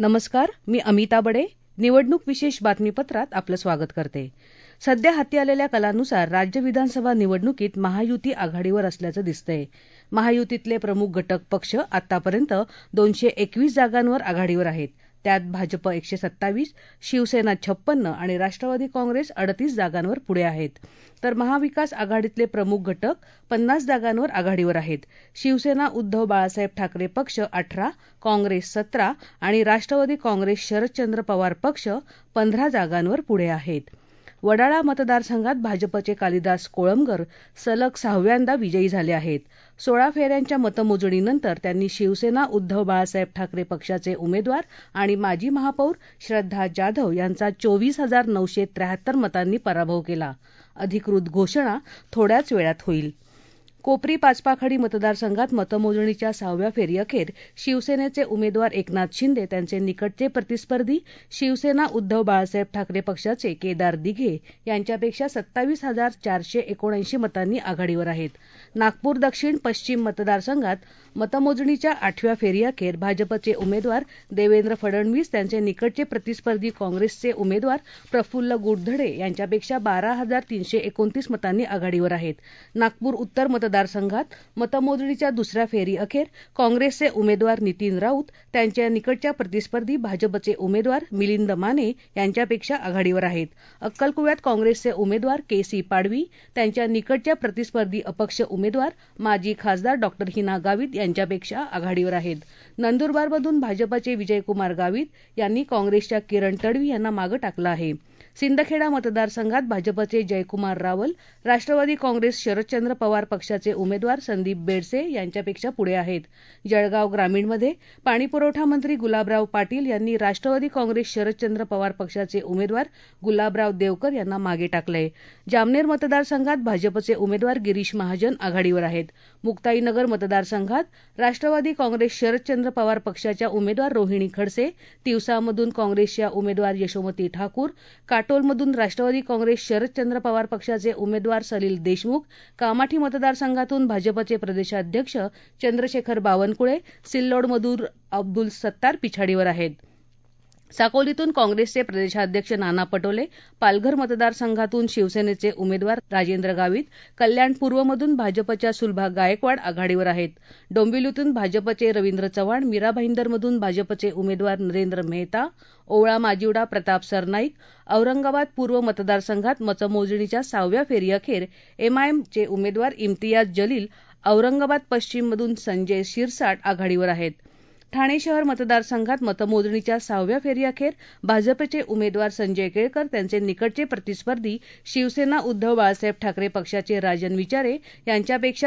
नमस्कार, मी अमिता बडे. निवडणूक विशेष बातमीपत्रात आपलं स्वागत करते. सध्या हाती आलेल्या कलानुसार राज्य विधानसभा निवडणुकीत महायुती आघाडीवर असल्याचं दिसतंय. महायुतीतले प्रमुख घटक पक्ष आतापर्यंत 221 जागांवर आघाडीवर आहेत. त्यात भाजप 127, शिवसेना 56 आणि राष्ट्रवादी काँग्रेस 38 जागांवर पुढे आहेत. तर महाविकास आघाडीतले प्रमुख घटक 50 जागांवर आघाडीवर आहेत. शिवसेना उद्धव बाळासाहेब ठाकरे पक्ष 18, काँग्रेस 17 आणि राष्ट्रवादी काँग्रेस शरदचंद्र पवार पक्ष 15 जागांवर पुढे आहेत. वडाळा मतदारसंघात भाजपचे कालिदास कोळंबकर सलग 6व्यांदा विजयी झाले आहेत. 16 फेऱ्यांच्या मतमोजणीनंतर त्यांनी शिवसेना उद्धव बाळासाहेब ठाकरे पक्षाचे उमेदवार आणि माजी महापौर श्रद्धा जाधव यांचा 24,973 मतांनी पराभव केला. अधिकृत घोषणा थोड्याच वेळात होईल. कोपरी पाचपाखडी मतदारसंघात मतमोजणीच्या 6व्या फेरीअखेर शिवसेनेचे उमेदवार एकनाथ शिंदे त्यांचे निकटचे प्रतिस्पर्धी शिवसेना उद्धव बाळासाहेब ठाकरे पक्षाचे केदार दिघे यांच्यापेक्षा 27,479 मतांनी आघाडीवर आहेत. नागपूर दक्षिण पश्चिम मतदारसंघात मतमोजणीच्या 8व्या फेरीअखेर भाजपचे उमेदवार देवेंद्र फडणवीस त्यांचे निकटचे प्रतिस्पर्धी काँग्रेसचे उमेदवार प्रफुल्ल गुडधडे यांच्यापेक्षा 12,329 मतांनी आघाडीवर आहेत. नागपूर उत्तर मतदारसंघात मतमोजणीच्या दुसऱ्या फेरीअखेर काँग्रेसचे उमेदवार नितीन राऊत त्यांच्या निकटच्या प्रतिस्पर्धी भाजपचे उमेदवार मिलिंद माने यांच्यापेक्षा आघाडीवर आहेत. अक्कलकुव्यात काँग्रेसचे उमेदवार के.सी. पाडवी त्यांच्या निकटच्या प्रतिस्पर्धी अपक्ष उमेदवार माजी खासदार डॉ. हिना गावित यांच्यापेक्षा आघाडीवर आहेत. नंदुरबारमधून भाजपचे विजयकुमार गावित यांनी काँग्रेसच्या किरण तडवी यांना मागे टाकलं आहे. सिंदखेडा मतदारसंघात भाजपचे जयकुमार रावल राष्ट्रवादी काँग्रेस शरदचंद्र पवार पक्षाचे उमेदवार संदीप बेडसे यांच्यापेक्षा पुढे आहेत. जळगाव ग्रामीणमध्ये पाणीपुरवठा मंत्री गुलाबराव पाटील यांनी राष्ट्रवादी काँग्रेस शरदचंद्र पवार पक्षाचे उमेदवार गुलाबराव देवकर यांना मागे टाकलंय. जामनेर मतदारसंघात भाजपचे उमेदवार गिरीश महाजन आघाडीवर आहेत. मुक्ताईनगर मतदारसंघात राष्ट्रवादी काँग्रेस शरदचंद्र पवार पक्षाच्या उमेदवार रोहिणी खडसे, तिवसामधून काँग्रेसच्या उमेदवार यशोमती ठाकूर, काटोलमधून राष्ट्रवादी काँग्रेस शरदचंद्र पवार पक्षाचे उमेदवार सलील देशमुख, कामाठी मतदारसंघातून भाजपचे प्रदेशाध्यक्ष चंद्रशेखर बावनकुळे, सिल्लोडमधून अब्दुल सत्तार पिछाडीवर आहेत. साकोलीतून काँग्रेसचे प्रदेशाध्यक्ष नाना पटोले, पालघर मतदारसंघातून शिवसेनेचे उमेदवार राजेंद्र गावित, कल्याण पूर्वमधून भाजपच्या सुलभा गायकवाड आघाडीवर आहेत. डोंबिवलीतून भाजपचे रवींद्र चव्हाण, मीरा भाईंदरमधून भाजपचे उमेदवार नरेंद्र मेहता, ओवळा माजिवडा प्रताप सरनाईक, औरंगाबाद पूर्व मतदारसंघात मतमोजणीच्या 6व्या फेरीअखेर एमआयएमचे उमेदवार इम्तियाज जलील, औरंगाबाद पश्चिममधून संजय शिरसाट आघाडीवर आहेत. ठाणे शहर मतदारसंघात मतमोजणीच्या 6व्या फेरीअखेर भाजपचे उमेदवार संजय केळकर त्यांचे निकटचे प्रतिस्पर्धी शिवसेना उद्धव बाळासाहेब ठाकरे पक्षाचे राजन विचारे यांच्यापेक्षा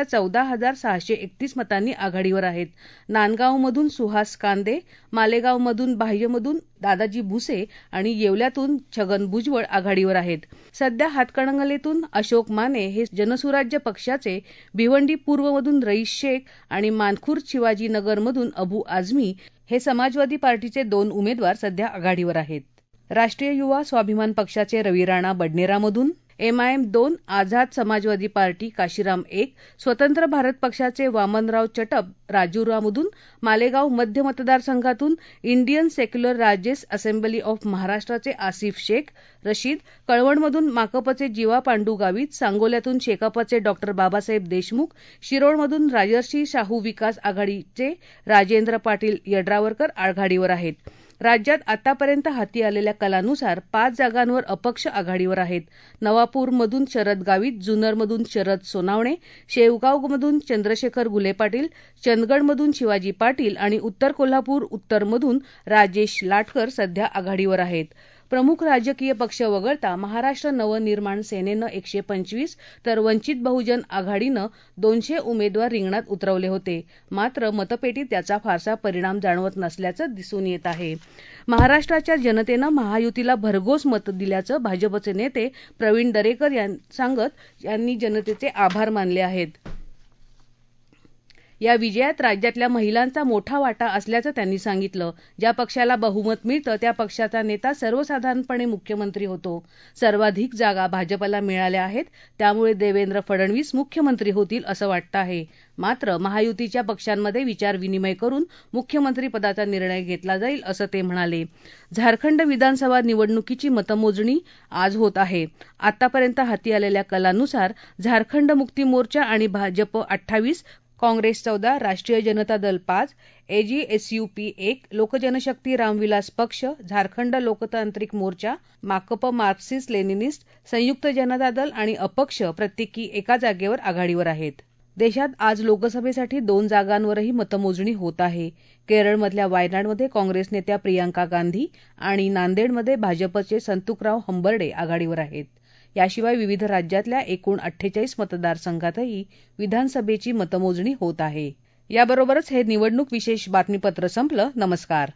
14,631 मतांनी आघाडीवर आहेत. नांदगावमधून सुहास कांदे, मालेगावमधून बाह्यमधून दादाजी भुसे आणि येवल्यातून छगन भुजबळ आघाडीवर आहेत. सध्या हातकणंगलेतून अशोक माने हे जनसुराज्य पक्षाचे, भिवंडी पूर्वमधून रईस शेख आणि मानखुर्द शिवाजीनगरमधून अबू आझमी हे समाजवादी पार्टीचे 2 उमेदवार सध्या आघाडीवर आहेत. राष्ट्रीय युवा स्वाभिमान पक्षाचे रवी राणा बडनेरामधून, एमआयएम 2, आझाद समाजवादी पार्टी काशीराम 1, स्वतंत्र भारत पक्षाचे वामनराव चटप राजुरामधून, मालेगाव मध्य मतदारसंघातून Indian secular largest assembly of महाराष्ट्राचे आसिफ शेख रशीद, कळवणमधून माकपचे जीवा पांडू गावित, सांगोल्यातून शेकापचे डॉ. बाबासाहेब देशमुख, शिरोळमधून राजर्षी शाहू विकास आघाडीचे राजेंद्र पाटील यड्रावकर आघाडीवर आहेत. राज्यात आतापर्यंत हाती आलेल्या कलानुसार 5 जागांवर अपक्ष आघाडीवर आहेत. नवापूरमधून शरद गावित, जुन्नरमधून शरद सोनावणे, शेवगावमधून चंद्रशेखर घुले पाटील, चंदगडमधून शिवाजी पाटील आणि उत्तर कोल्हापूर उत्तरमधून राजेश लाटकर सध्या आघाडीवर आहेत. प्रमुख राजकीय पक्ष वगळता महाराष्ट्र नवनिर्माण सेनेनं 125 तर वंचित बहुजन आघाडीनं 200 उमेदवार रिंगणात उतरवले होते. मात्र मतपेटीत त्याचा फारसा परिणाम जाणवत नसल्याचं दिसून येत आहे. महाराष्ट्राच्या जनतेनं महायुतीला भरघोस मतं दिल्याचं भाजपचे नेते प्रवीण दरेकर सांगत यांनी जनतेचे आभार मानले आहेत. या विजयात राज्यातल्या महिलांचा मोठा वाटा असल्याचं त्यांनी सांगितलं. ज्या पक्षाला बहुमत मिळतं त्या पक्षाचा नेता सर्वसाधारणपणे मुख्यमंत्री होतो. सर्वाधिक जागा भाजपला मिळाल्या आहेत, त्यामुळे देवेंद्र फडणवीस मुख्यमंत्री होतील असं वाटतं आहे. मात्र महायुतीच्या पक्षांमध्ये विचारविनिमय करून मुख्यमंत्रीपदाचा निर्णय घेतला जाईल असं ते म्हणाले. झारखंड विधानसभा निवडणुकीची मतमोजणी आज होत आहे. आतापर्यंत हाती आलेल्या कलानुसार झारखंड मुक्ती मोर्चा आणि भाजप 28, काँग्रेस 14, राष्ट्रीय जनता दल 5, एजीएसयूपी 1, लोकजनशक्ती रामविलास पक्ष, झारखंड लोकतांत्रिक मोर्चा, माकप मार्क्सिस्ट लेनिनिस्ट, संयुक्त जनता दल आणि अपक्ष प्रत्येकी एका जागेवर आघाडीवर आहेत. देशात आज लोकसभेसाठी 2 जागांवरही मतमोजणी होत आहे. केरळमधल्या वायनाडमध्ये काँग्रेस नेत्या प्रियांका गांधी आणि नांदेडमध्ये भाजपचे संतुकराव हंबर्डे आघाडीवर आहेत. याशिवाय विविध राज्यातल्या एकूण 48 मतदारसंघातही विधानसभेची मतमोजणी होत आहे. याबरोबरच हे निवडणूक विशेष बातमीपत्र संपलं. नमस्कार.